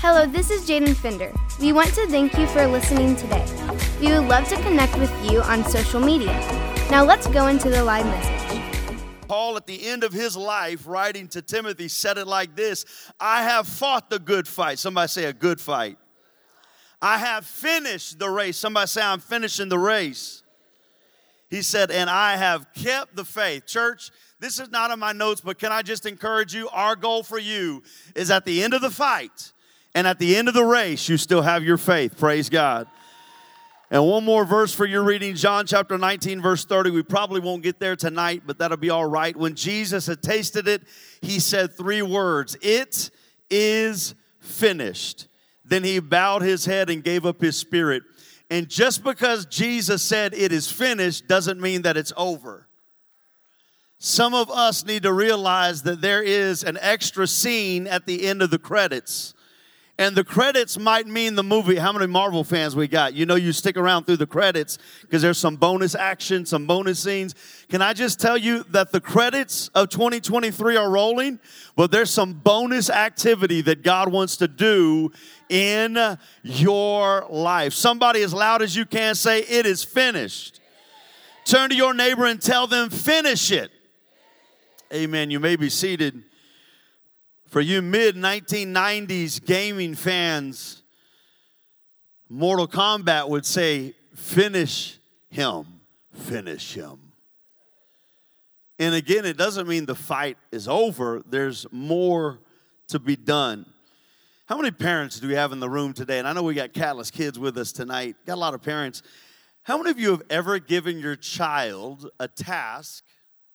Hello, this is Jaden Fender. We want to thank you for listening today. We would love to connect with you on social media. Now let's go into the live message. Paul, at the end of his life, writing to Timothy, said it like this: I have fought the good fight. Somebody say a good fight. I have finished the race. Somebody say I'm finishing the race. He said, and I have kept the faith. Church, this is not in my notes, but can I just encourage you? Our goal for you is at the end of the fight and at the end of the race, you still have your faith. Praise God. And one more verse for your reading, John chapter 19, verse 30. We probably won't get there tonight, but that'll be all right. When Jesus had tasted it, he said 3 words: it is finished. Then he bowed his head and gave up his spirit. And just because Jesus said it is finished doesn't mean that it's over. Some of us need to realize that there is an extra scene at the end of the credits. And the credits might mean the movie. How many Marvel fans we got? You know you stick around through the credits because there's some bonus action, some bonus scenes. Can I just tell you that the credits of 2023 are rolling, but there's some bonus activity that God wants to do in your life. Somebody as loud as you can say, it is finished. Turn to your neighbor and tell them, finish it. Amen. You may be seated. For you mid-1990s gaming fans, Mortal Kombat would say, finish him, finish him. And again, it doesn't mean the fight is over. There's more to be done. How many parents do we have in the room today? And I know we got Catalyst kids with us tonight. Got a lot of parents. How many of you have ever given your child a task,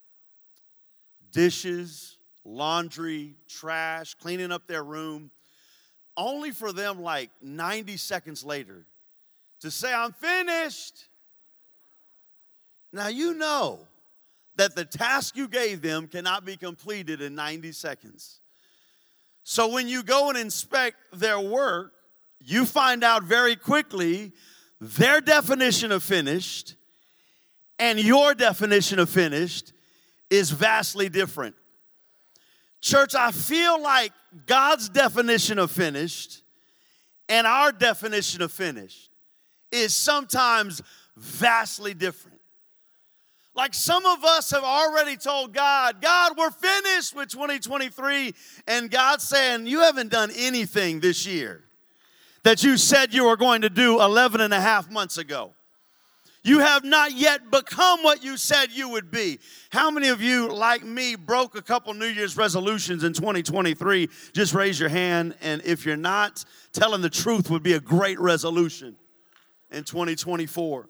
dishes, laundry, trash, cleaning up their room, only for them like 90 seconds later to say, I'm finished? Now you know that the task you gave them cannot be completed in 90 seconds. So when you go and inspect their work, you find out very quickly their definition of finished and your definition of finished is vastly different. Church, I feel like God's definition of finished and our definition of finished is sometimes vastly different. Like some of us have already told God, God, we're finished with 2023. And God's saying, you haven't done anything this year that you said you were going to do 11 and a half months ago. You have not yet become what you said you would be. How many of you, like me, broke a couple New Year's resolutions in 2023? Just raise your hand. And if you're not, telling the truth would be a great resolution in 2024.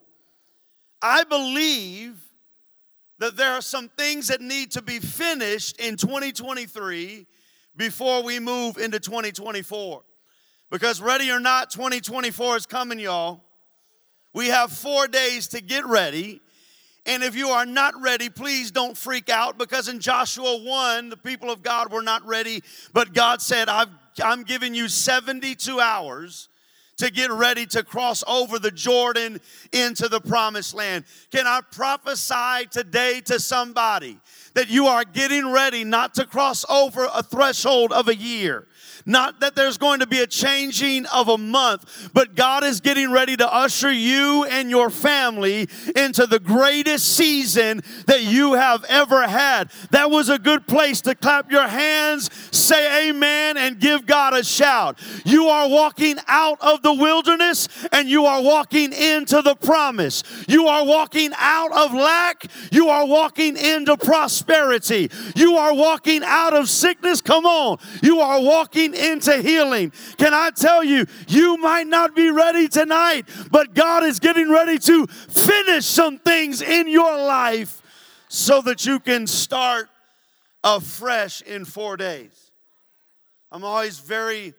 I believe that there are some things that need to be finished in 2023 before we move into 2024. Because ready or not, 2024 is coming, y'all. We have 4 days to get ready. And if you are not ready, please don't freak out, because in Joshua 1, the people of God were not ready. But God said, I'm giving you 72 hours to get ready to cross over the Jordan into the promised land. Can I prophesy today to somebody that you are getting ready not to cross over a threshold of a year? Not that there's going to be a changing of a month, but God is getting ready to usher you and your family into the greatest season that you have ever had. That was a good place to clap your hands, say amen, and give God a shout. You are walking out of the wilderness and you are walking into the promise. You are walking out of lack. You are walking into prosperity. You are walking out of sickness. Come on. You are walking into healing. Can I tell you, you might not be ready tonight, but God is getting ready to finish some things in your life so that you can start afresh in 4 days. I'm always very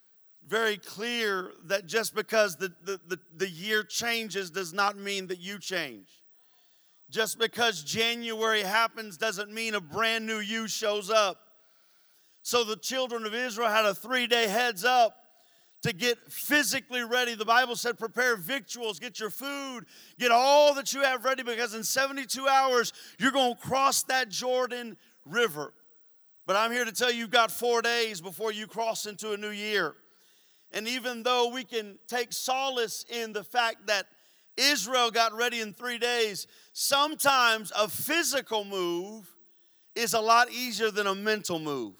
clear that just because the year changes does not mean that you change. Just because January happens doesn't mean a brand new you shows up. So the children of Israel had a 3-day heads up to get physically ready. The Bible said prepare victuals, get your food, get all that you have ready, because in 72 hours you're going to cross that Jordan River. But I'm here to tell you, you've got 4 days before you cross into a new year. And even though we can take solace in the fact that Israel got ready in 3 days, sometimes a physical move is a lot easier than a mental move.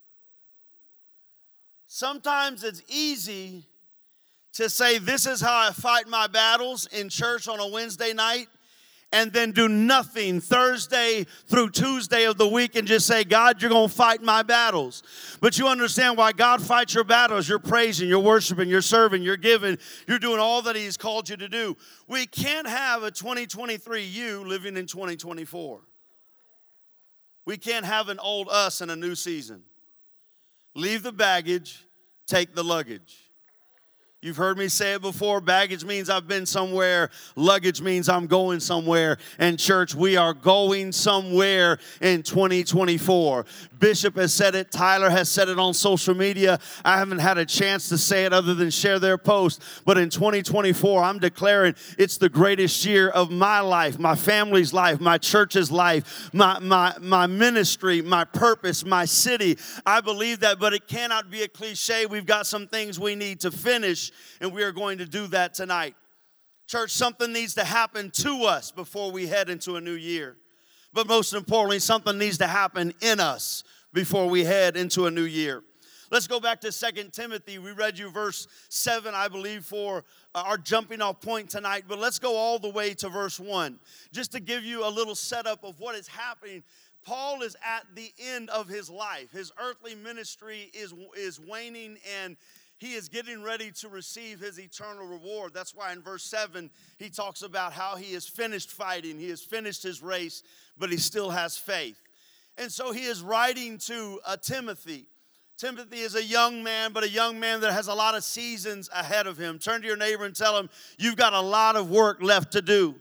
Sometimes it's easy to say, this is how I fight my battles in church on a Wednesday night, and then do nothing Thursday through Tuesday of the week and just say, God, you're going to fight my battles. But you understand why God fights your battles. You're praising, you're worshiping, you're serving, you're giving, you're doing all that He's called you to do. We can't have a 2023 you living in 2024. We can't have an old us in a new season. Leave the baggage, take the luggage. You've heard me say it before. Baggage means I've been somewhere. Luggage means I'm going somewhere. And church, we are going somewhere in 2024. Bishop has said it. Tyler has said it on social media. I haven't had a chance to say it other than share their post. But in 2024, I'm declaring it's the greatest year of my life, my family's life, my church's life, my ministry, my purpose, my city. I believe that, but it cannot be a cliche. We've got some things we need to finish, and we are going to do that tonight. Church, something needs to happen to us before we head into a new year. But most importantly, something needs to happen in us before we head into a new year. Let's go back to 2 Timothy. We read you verse 7, I believe, for our jumping off point tonight. But let's go all the way to verse 1. Just to give you a little setup of what is happening. Paul is at the end of his life. His earthly ministry is waning, and he is getting ready to receive his eternal reward. That's why in verse 7, he talks about how he has finished fighting. He has finished his race, but he still has faith. And so he is writing to Timothy. Timothy is a young man, but a young man that has a lot of seasons ahead of him. Turn to your neighbor and tell him, you've got a lot of work left to do.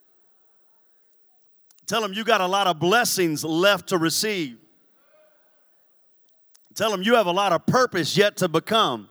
Tell him you got a lot of blessings left to receive. Tell him you have a lot of purpose yet to become.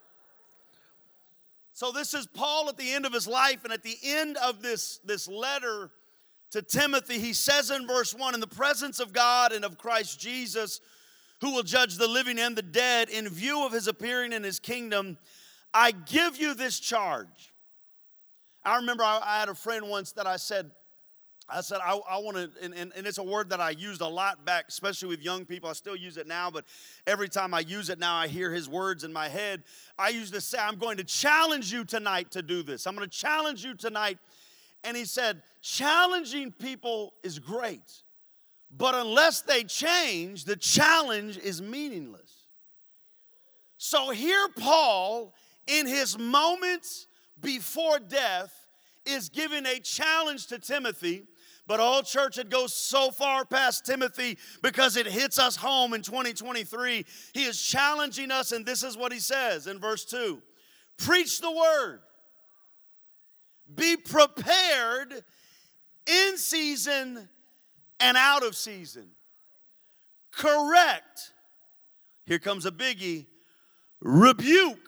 So this is Paul at the end of his life, and at the end of this letter to Timothy, he says in verse 1, in the presence of God and of Christ Jesus, who will judge the living and the dead, in view of his appearing in his kingdom, I give you this charge. I remember I had a friend once that I said, I want to, and it's a word that I used a lot back, especially with young people. I still use it now, but every time I use it now, I hear his words in my head. I used to say, I'm going to challenge you tonight to do this. I'm going to challenge you tonight. And he said, challenging people is great, but unless they change, the challenge is meaningless. So here Paul, in his moments before death, is giving a challenge to Timothy. But all church, it goes so far past Timothy because it hits us home in 2023. He is challenging us, and this is what he says in verse 2. Preach the word. Be prepared in season and out of season. Correct. Here comes a biggie. Rebuke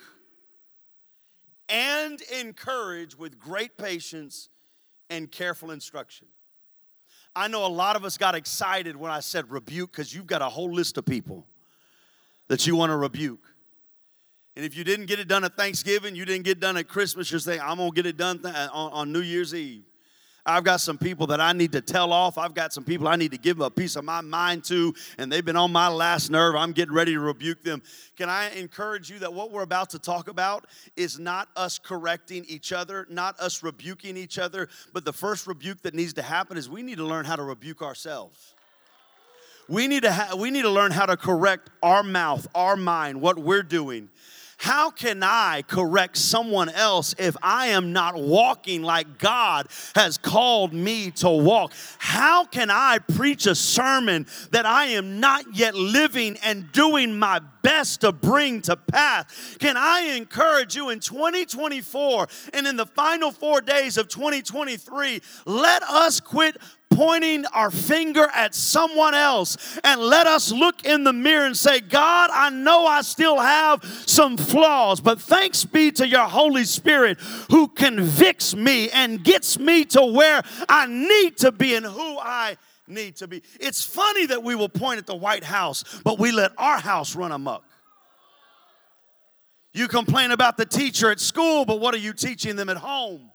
and encourage with great patience and careful instruction. I know a lot of us got excited when I said rebuke because you've got a whole list of people that you want to rebuke. And if you didn't get it done at Thanksgiving, you didn't get it done at Christmas, you're saying, I'm going to get it done on New Year's Eve. I've got some people that I need to tell off. I've got some people I need to give a piece of my mind to, and they've been on my last nerve. I'm getting ready to rebuke them. Can I encourage you that what we're about to talk about is not us correcting each other, not us rebuking each other, but the first rebuke that needs to happen is we need to learn how to rebuke ourselves. We need to learn how to correct our mouth, our mind, what we're doing. How can I correct someone else if I am not walking like God has called me to walk? How can I preach a sermon that I am not yet living and doing my best to bring to pass? Can I encourage you in 2024 and in the final 4 days of 2023, let us quit pointing our finger at someone else and let us look in the mirror and say, God, I know I still have some flaws, but thanks be to your Holy Spirit who convicts me and gets me to where I need to be and who I need to be. It's funny that we will point at the White House, but we let our house run amok. You complain about the teacher at school, but what are you teaching them at home?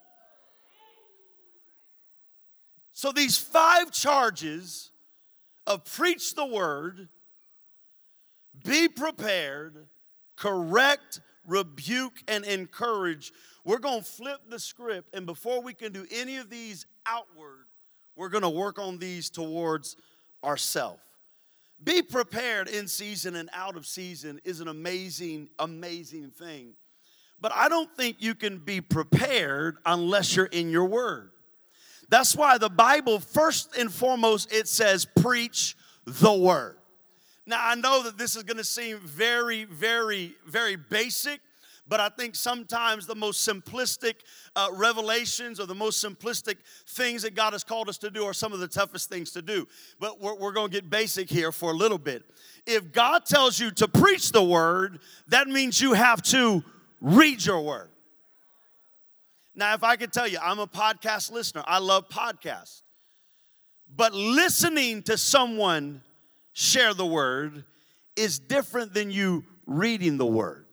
So these 5 charges of preach the word, be prepared, correct, rebuke, and encourage. We're going to flip the script, and before we can do any of these outward, we're going to work on these towards ourselves. Be prepared in season and out of season is an amazing, amazing thing. But I don't think you can be prepared unless you're in your word. That's why the Bible, first and foremost, it says preach the word. Now, I know that this is going to seem very, very, very basic, but I think sometimes the most simplistic revelations or the most simplistic things that God has called us to do are some of the toughest things to do. But we're going to get basic here for a little bit. If God tells you to preach the word, that means you have to read your word. Now, if I could tell you, I'm a podcast listener. I love podcasts. But listening to someone share the word is different than you reading the word.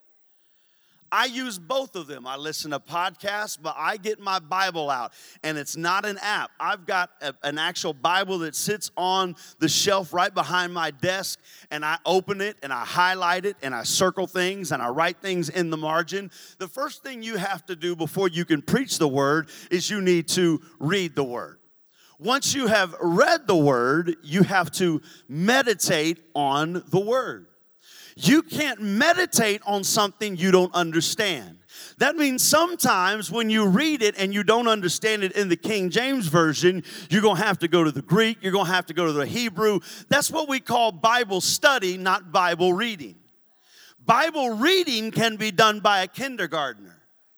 I use both of them. I listen to podcasts, but I get my Bible out, and it's not an app. I've got an actual Bible that sits on the shelf right behind my desk, and I open it, and I highlight it, and I circle things, and I write things in the margin. The first thing you have to do before you can preach the word is you need to read the word. Once you have read the word, you have to meditate on the word. You can't meditate on something you don't understand. That means sometimes when you read it and you don't understand it in the King James Version, you're going to have to go to the Greek, you're going to have to go to the Hebrew. That's what we call Bible study, not Bible reading. Bible reading can be done by a kindergartner.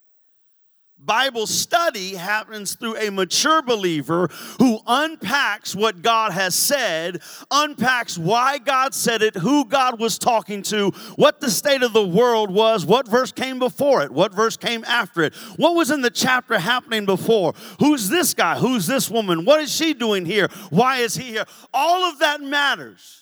Bible study happens through a mature believer who unpacks what God has said, unpacks why God said it, who God was talking to, what the state of the world was, what verse came before it, what verse came after it, what was in the chapter happening before, who's this guy, who's this woman, what is she doing here, why is he here? All of that matters.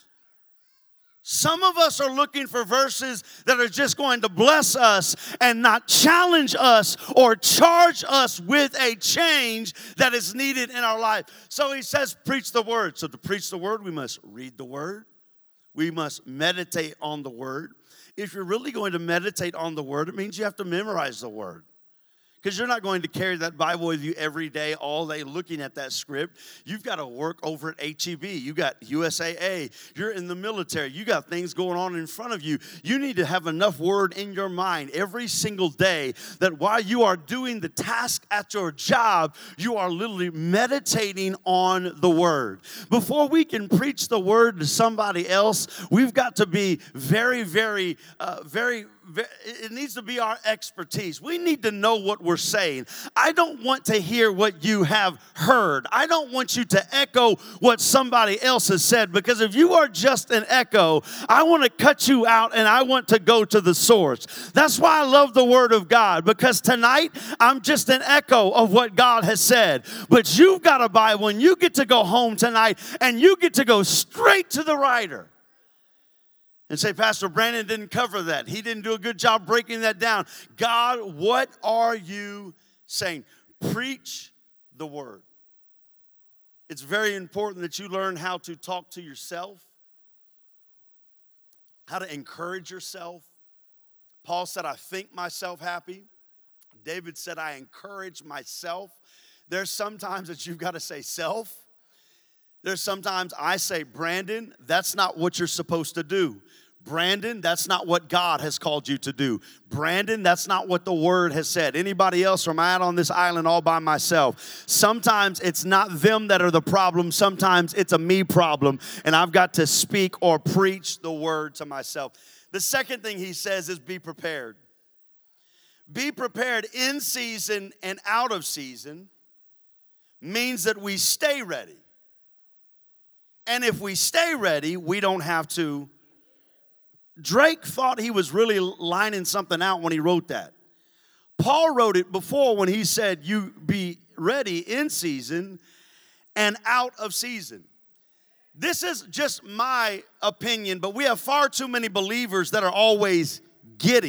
Some of us are looking for verses that are just going to bless us and not challenge us or charge us with a change that is needed in our life. So he says, preach the word. So to preach the word, we must read the word. We must meditate on the word. If you're really going to meditate on the word, it means you have to memorize the word. Because you're not going to carry that Bible with you every day, all day, looking at that script. You've got to work over at HEB. You got USAA. You're in the military. You got things going on in front of you. You need to have enough word in your mind every single day that while you are doing the task at your job, you are literally meditating on the word. Before we can preach the word to somebody else, we've got to be very, very, it needs to be our expertise. We need to know what we're saying. I don't want to hear what you have heard. I don't want you to echo what somebody else has said, because if you are just an echo, I want to cut you out and I want to go to the source. That's why I love the Word of God, because tonight I'm just an echo of what God has said. But you've got a Bible and you get to go home tonight and you get to go straight to the writer. And say, Pastor Brandon didn't cover that. He didn't do a good job breaking that down. God, what are you saying? Preach the word. It's very important that you learn how to talk to yourself, how to encourage yourself. Paul said, I think myself happy. David said, I encourage myself. There's sometimes that you've got to say self. There's sometimes I say, Brandon, that's not what you're supposed to do. Brandon, that's not what God has called you to do. Brandon, that's not what the word has said. Anybody else, or am I out on this island all by myself? Sometimes it's not them that are the problem. Sometimes it's a me problem, and I've got to speak or preach the word to myself. The second thing he says is be prepared. Be prepared in season and out of season means that we stay ready. And if we stay ready, we don't have to. Drake thought he was really lining something out when he wrote that. Paul wrote it before when he said, you be ready in season and out of season. This is just my opinion, but we have far too many believers that are always getting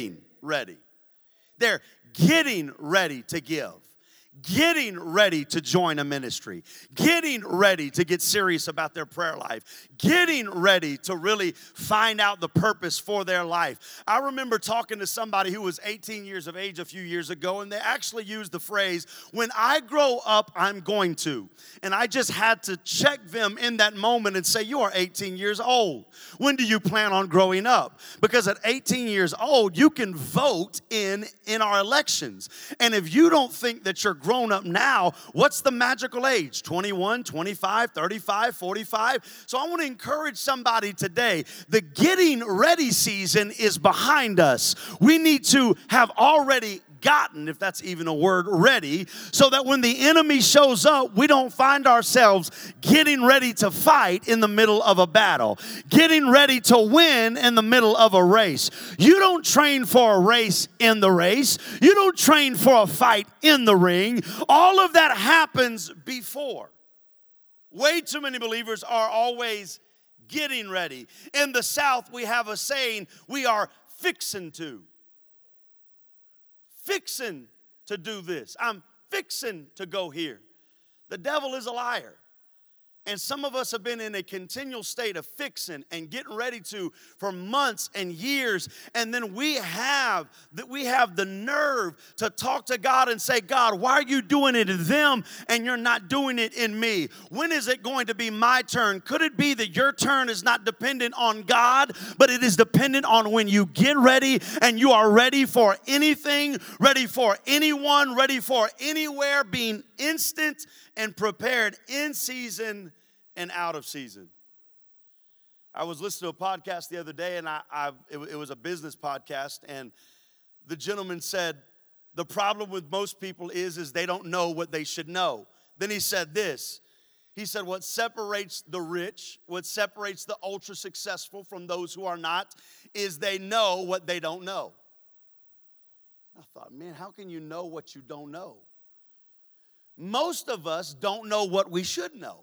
ready. They're getting ready to give. Getting ready to join a ministry, getting ready to get serious about their prayer life, getting ready to really find out the purpose for their life. I remember talking to somebody who was 18 years of age a few years ago, and they actually used the phrase, when I grow up, I'm going to. And I just had to check them in that moment and say, you are 18 years old. When do you plan on growing up? Because at 18 years old, you can vote in our elections. And if you don't think that you're grown up now, what's the magical age? 21, 25, 35, 45? So I want to encourage somebody today. The getting ready season is behind us. We need to have already gotten, if that's even a word, ready, so that when the enemy shows up, we don't find ourselves getting ready to fight in the middle of a battle, getting ready to win in the middle of a race. You don't train for a race in the race. You don't train for a fight in the ring. All of that happens before. Way too many believers are always getting ready. In the South, we have a saying, we are fixing to. Fixing to do this. I'm fixing to go here. The devil is a liar. And some of us have been in a continual state of fixing and getting ready to for months and years. And then we have the nerve to talk to God and say, God, why are you doing it in them and you're not doing it in me? When is it going to be my turn? Could it be that your turn is not dependent on God, but it is dependent on when you get ready and you are ready for anything, ready for anyone, ready for anywhere, being instant and prepared in season and out of season. I was listening to a podcast the other day, and it was a business podcast, and the gentleman said, the problem with most people is they don't know what they should know. Then he said this. He said, what separates the rich, what separates the ultra successful from those who are not, is they know what they don't know. I thought, man, how can you know what you don't know? Most of us don't know what we should know.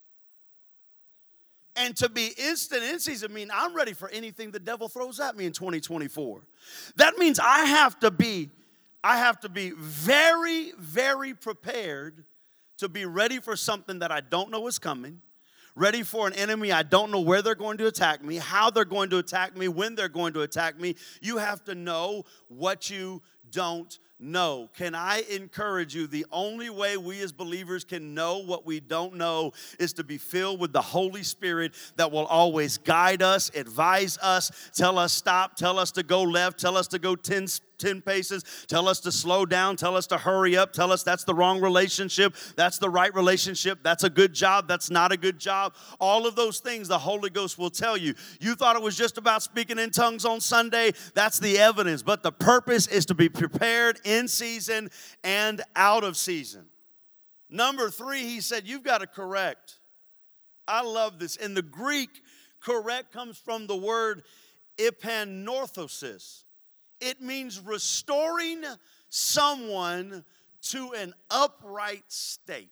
And to be instant in season means I'm ready for anything the devil throws at me in 2024. That means I have to be very, very prepared to be ready for something that I don't know is coming, ready for an enemy I don't know where they're going to attack me, how they're going to attack me, when they're going to attack me. You have to know what you don't know. Can I encourage you, the only way we as believers can know what we don't know is to be filled with the Holy Spirit that will always guide us, advise us, tell us stop, tell us to go left, tell us to go 10 paces, tell us to slow down, tell us to hurry up, tell us that's the wrong relationship, that's the right relationship, that's a good job, that's not a good job. All of those things the Holy Ghost will tell you. You thought it was just about speaking in tongues on Sunday, that's the evidence, but the purpose is to be prepared in season and out of season. Number 3, he said, you've got to correct. I love this. In the Greek, correct comes from the word epanorthosis. It means restoring someone to an upright state.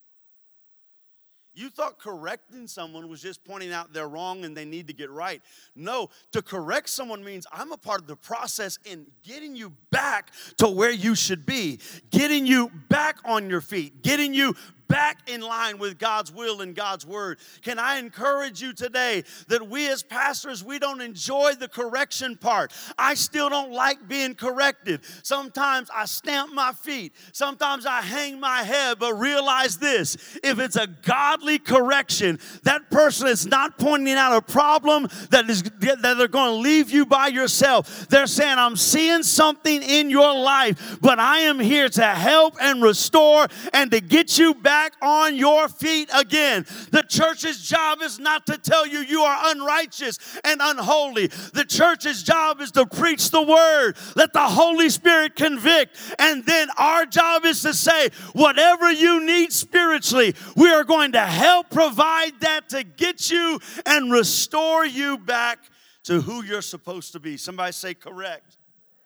You thought correcting someone was just pointing out they're wrong and they need to get right. No, to correct someone means I'm a part of the process in getting you back to where you should be, getting you back on your feet, getting you back in line with God's will and God's word. Can I encourage you today that we as pastors, we don't enjoy the correction part. I still don't like being corrected. Sometimes I stamp my feet. Sometimes I hang my head, but realize this, if it's a godly correction, that person is not pointing out a problem that they're going to leave you by yourself. They're saying, I'm seeing something in your life, but I am here to help and restore and to get you back on your feet again. The church's job is not to tell you you are unrighteous and unholy. The church's job is to preach the word. Let the Holy Spirit convict. And then our job is to say, whatever you need spiritually, we are going to help provide that to get you and restore you back to who you're supposed to be. Somebody say correct.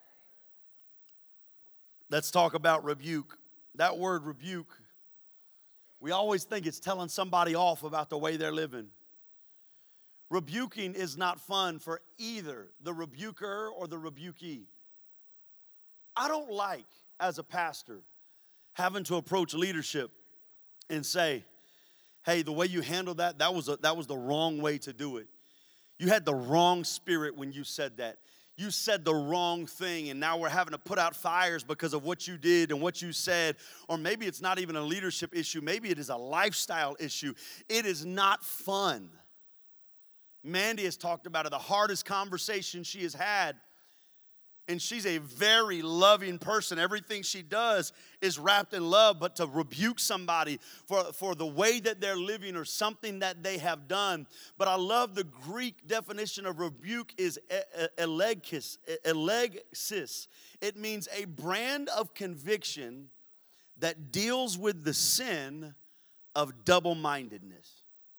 Let's talk about rebuke. That word rebuke, we always think it's telling somebody off about the way they're living. Rebuking is not fun for either the rebuker or the rebukee. I don't like, as a pastor, having to approach leadership and say, hey, the way you handled that was the wrong way to do it. You had the wrong spirit when you said that. You said the wrong thing, and now we're having to put out fires because of what you did and what you said. Or maybe it's not even a leadership issue. Maybe it is a lifestyle issue. It is not fun. Mandy has talked about it, the hardest conversation she has had. And she's a very loving person. Everything she does is wrapped in love. But to rebuke somebody for the way that they're living or something that they have done. But I love the Greek definition of rebuke is elegsis. It means a brand of conviction that deals with the sin of double-mindedness.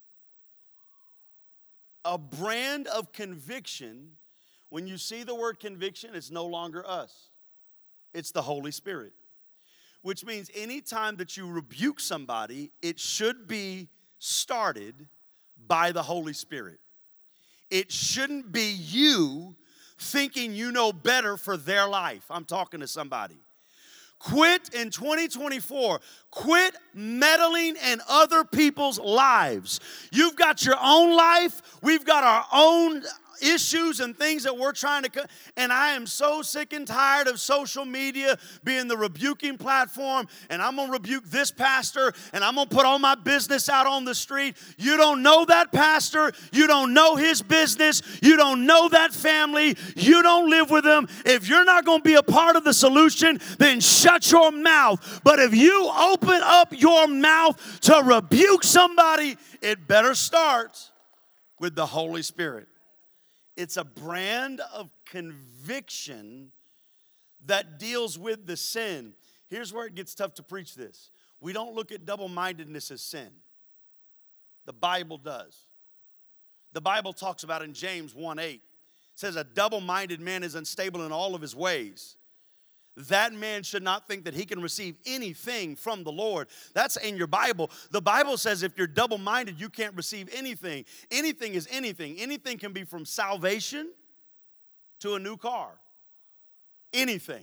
A brand of conviction. When you see the word conviction, it's no longer us. It's the Holy Spirit. Which means anytime that you rebuke somebody, it should be started by the Holy Spirit. It shouldn't be you thinking you know better for their life. I'm talking to somebody. Quit in 2024. Quit meddling in other people's lives. You've got your own life. We've got our own issues and things that we're trying to, and I am so sick and tired of social media being the rebuking platform, and I'm going to rebuke this pastor, and I'm going to put all my business out on the street. You don't know that pastor. You don't know his business. You don't know that family. You don't live with them. If you're not going to be a part of the solution, then shut your mouth. But if you open up your mouth to rebuke somebody, it better start with the Holy Spirit. It's a brand of conviction that deals with the sin. Here's where it gets tough to preach this. We don't look at double-mindedness as sin. The Bible does. The Bible talks about in James 1:8. It says a double-minded man is unstable in all of his ways. That man should not think that he can receive anything from the Lord. That's in your Bible. The Bible says if you're double-minded, you can't receive anything. Anything is anything. Anything can be from salvation to a new car. Anything.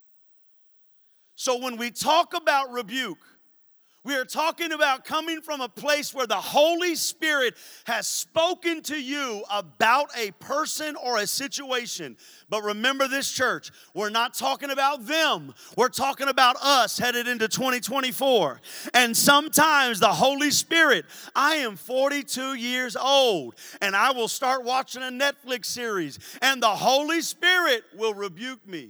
So when we talk about rebuke, we are talking about coming from a place where the Holy Spirit has spoken to you about a person or a situation. But remember this, church, we're not talking about them. We're talking about us headed into 2024. And sometimes the Holy Spirit, I am 42 years old, and I will start watching a Netflix series, and the Holy Spirit will rebuke me.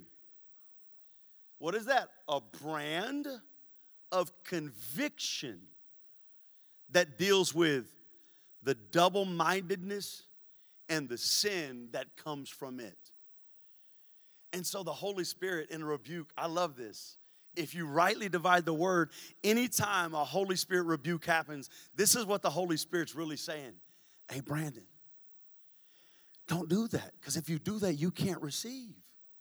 What is that? A brand of conviction that deals with the double-mindedness and the sin that comes from it. And so the Holy Spirit in a rebuke, I love this. If you rightly divide the word, anytime a Holy Spirit rebuke happens, this is what the Holy Spirit's really saying. Hey, Brandon, don't do that, because if you do that, you can't receive.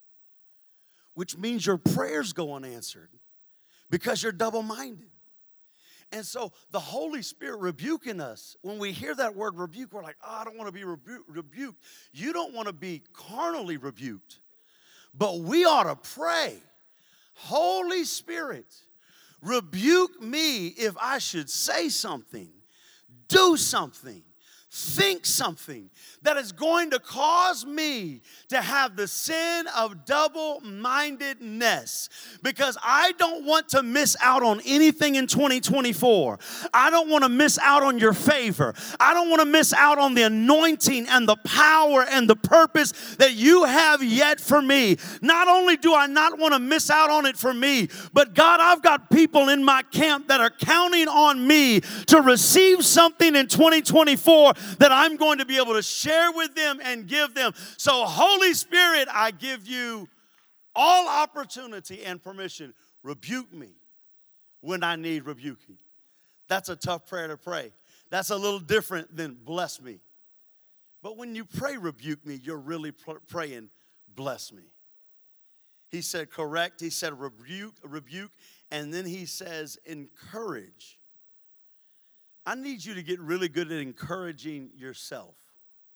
Which means your prayers go unanswered. Because you're double-minded. And so the Holy Spirit rebuking us, when we hear that word rebuke, we're like, oh, I don't want to be rebuked. You don't want to be carnally rebuked. But we ought to pray, Holy Spirit, rebuke me if I should say something, do something, think something that is going to cause me to have the sin of double-mindedness, because I don't want to miss out on anything in 2024. I don't want to miss out on your favor. I don't want to miss out on the anointing and the power and the purpose that you have yet for me. Not only do I not want to miss out on it for me, but God, I've got people in my camp that are counting on me to receive something in 2024 that I'm going to be able to share with them and give them. So Holy Spirit, I give you all opportunity and permission. Rebuke me when I need rebuking. That's a tough prayer to pray. That's a little different than bless me. But when you pray rebuke me, you're really praying bless me. He said correct. He said rebuke. And then he says encourage. I need you to get really good at encouraging yourself.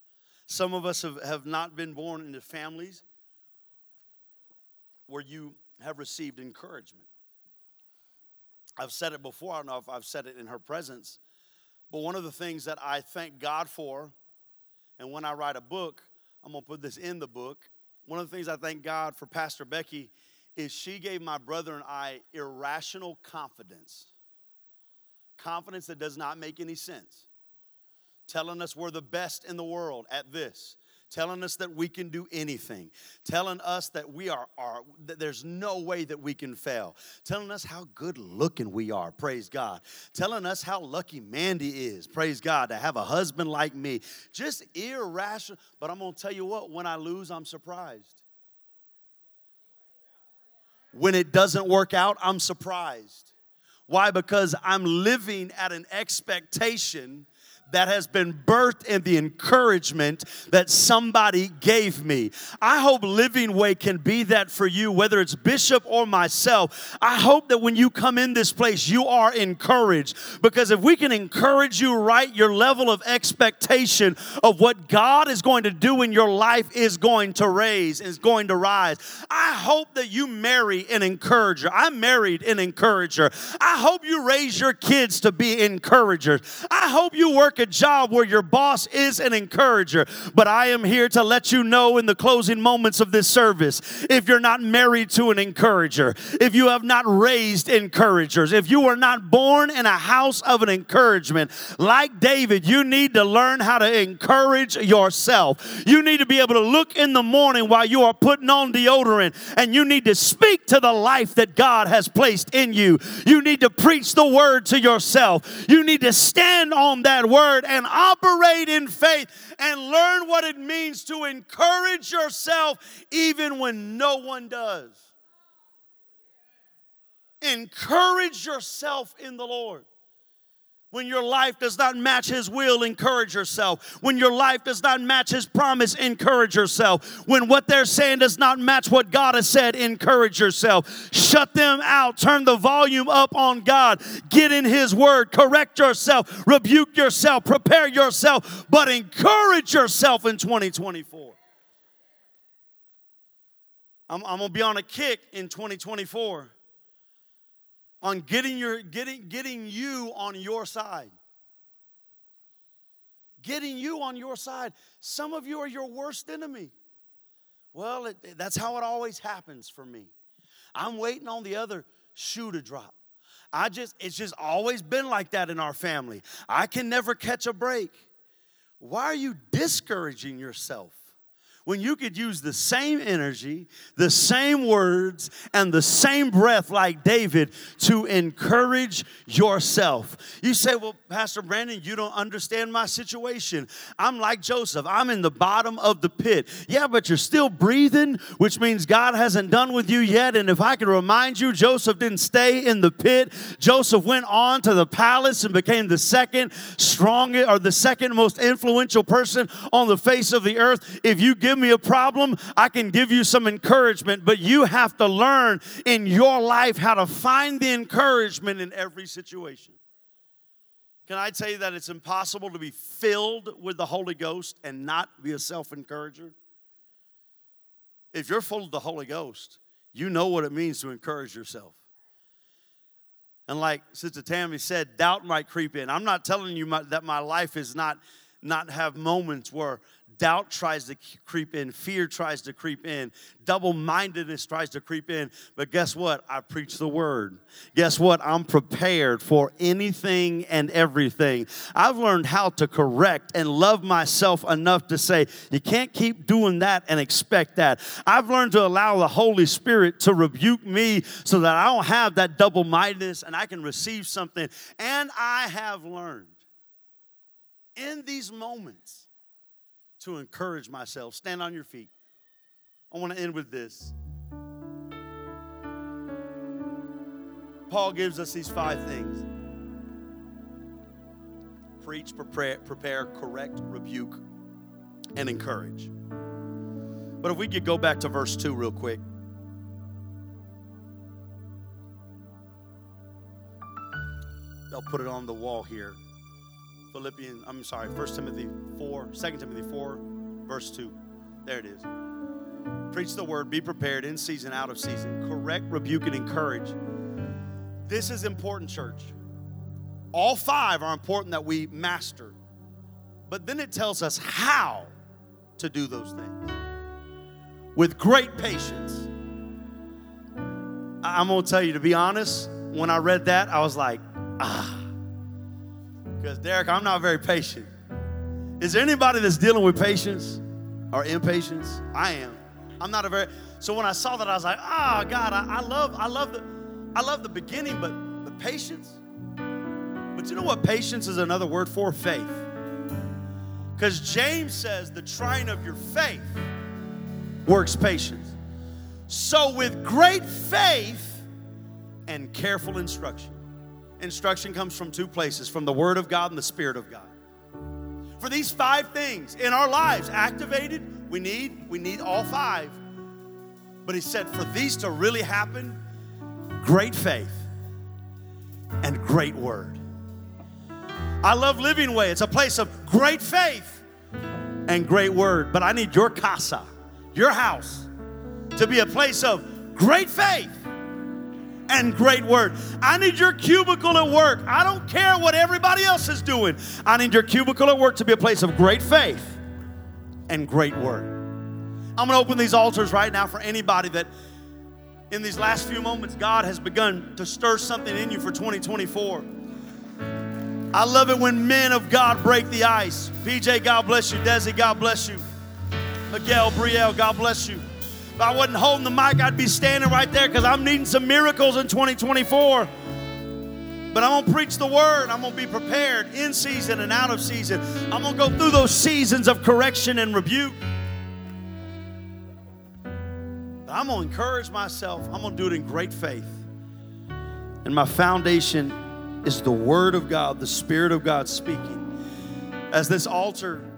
Some of us have not been born into families where you have received encouragement. I've said it before. I don't know if I've said it in her presence. But one of the things that I thank God for, and when I write a book, I'm going to put this in the book. One of the things I thank God for Pastor Becky is she gave my brother and I irrational confidence. Confidence that does not make any sense. Telling us we're the best in the world at this. Telling us that we can do anything. Telling us that that there's no way that we can fail. Telling us how good looking we are, praise God. Telling us how lucky Mandy is, praise God, to have a husband like me. Just irrational. But I'm going to tell you what, when I lose, I'm surprised. When it doesn't work out, I'm surprised. Why? Because I'm living at an expectation that has been birthed in the encouragement that somebody gave me. I hope Living Way can be that for you, whether it's Bishop or myself. I hope that when you come in this place, you are encouraged. Because if we can encourage you right, your level of expectation of what God is going to do in your life is going to rise. I hope that you marry an encourager. I married an encourager. I hope you raise your kids to be encouragers. I hope you work a job where your boss is an encourager. But I am here to let you know in the closing moments of this service, if you're not married to an encourager, if you have not raised encouragers, if you were not born in a house of an encouragement, like David, you need to learn how to encourage yourself. You need to be able to look in the morning while you are putting on deodorant, and you need to speak to the life that God has placed in you. You need to preach the word to yourself. You need to stand on that word and operate in faith and learn what it means to encourage yourself even when no one does. Encourage yourself in the Lord. When your life does not match His will, encourage yourself. When your life does not match His promise, encourage yourself. When what they're saying does not match what God has said, encourage yourself. Shut them out. Turn the volume up on God. Get in His word. Correct yourself. Rebuke yourself. Prepare yourself. But encourage yourself in 2024. I'm going to be on a kick in 2024. On getting you on your side. Getting you on your side. Some of you are your worst enemy. Well, that's how it always happens for me. I'm waiting on the other shoe to drop. It's just always been like that in our family. I can never catch a break. Why are you discouraging yourself? When you could use the same energy, the same words, and the same breath like David to encourage yourself. You say, well, Pastor Brandon, you don't understand my situation. I'm like Joseph. I'm in the bottom of the pit. Yeah, but you're still breathing, which means God hasn't done with you yet. And if I can remind you, Joseph didn't stay in the pit. Joseph went on to the palace and became the second most influential person on the face of the earth. If you give me a problem, I can give you some encouragement, but you have to learn in your life how to find the encouragement in every situation. Can I tell you that it's impossible to be filled with the Holy Ghost and not be a self-encourager? If you're full of the Holy Ghost, you know what it means to encourage yourself. And like Sister Tammy said, doubt might creep in. I'm not telling you that my life is not have moments where doubt tries to creep in, fear tries to creep in, double-mindedness tries to creep in. But guess what? I preach the word. Guess what? I'm prepared for anything and everything. I've learned how to correct and love myself enough to say, you can't keep doing that and expect that. I've learned to allow the Holy Spirit to rebuke me so that I don't have that double-mindedness and I can receive something. And I have learned in these moments to encourage myself. Stand on your feet. I want to end with this. Paul gives us these 5 things. Preach, prepare, correct, rebuke, and encourage. But if we could go back to verse 2 real quick. They'll put it on the wall here. 1 Timothy 4, 2 Timothy 4, verse 2. There it is. Preach the word, be prepared in season, out of season. Correct, rebuke, and encourage. This is important, church. All 5 are important that we master. But then it tells us how to do those things. With great patience. I'm going to tell you, to be honest, when I read that, I was like, because Derek, I'm not very patient. Is there anybody that's dealing with patience or impatience? I am. I'm not a very. So when I saw that, I was like, God, I love the beginning, but the patience. But you know what patience is another word for? Faith. Because James says the trying of your faith works patience. So with great faith and careful instruction. Instruction comes from 2 places, from the Word of God and the Spirit of God. For these 5 things in our lives activated, we need all 5. But he said for these to really happen, great faith and great word. I love Living Way. It's a place of great faith and great word. But I need your casa, your house, to be a place of great faith and great word. I need your cubicle at work. I don't care what everybody else is doing. I need your cubicle at work to be a place of great faith and great word. I'm going to open these altars right now for anybody that in these last few moments God has begun to stir something in you for 2024. I love it when men of God break the ice. PJ, God bless you. Desi, God bless you. Miguel, Brielle, God bless you. If I wasn't holding the mic, I'd be standing right there because I'm needing some miracles in 2024. But I'm going to preach the word. I'm going to be prepared in season and out of season. I'm going to go through those seasons of correction and rebuke. But I'm going to encourage myself. I'm going to do it in great faith. And my foundation is the Word of God, the Spirit of God speaking. As this altar